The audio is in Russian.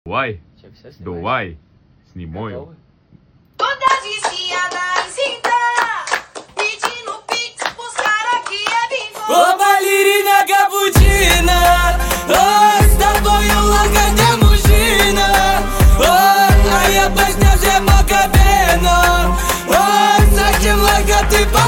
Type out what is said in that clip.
Давай, Че, все снимаешь? давай, снимаю. Готовы? Toda viciada em sentar, pedindo pix pros caras que é bingo. Ô ballerina cappuccina, ой, с тобою лака не мужчина. Ой, а я песня вже макабена. Ой, зачем лака ты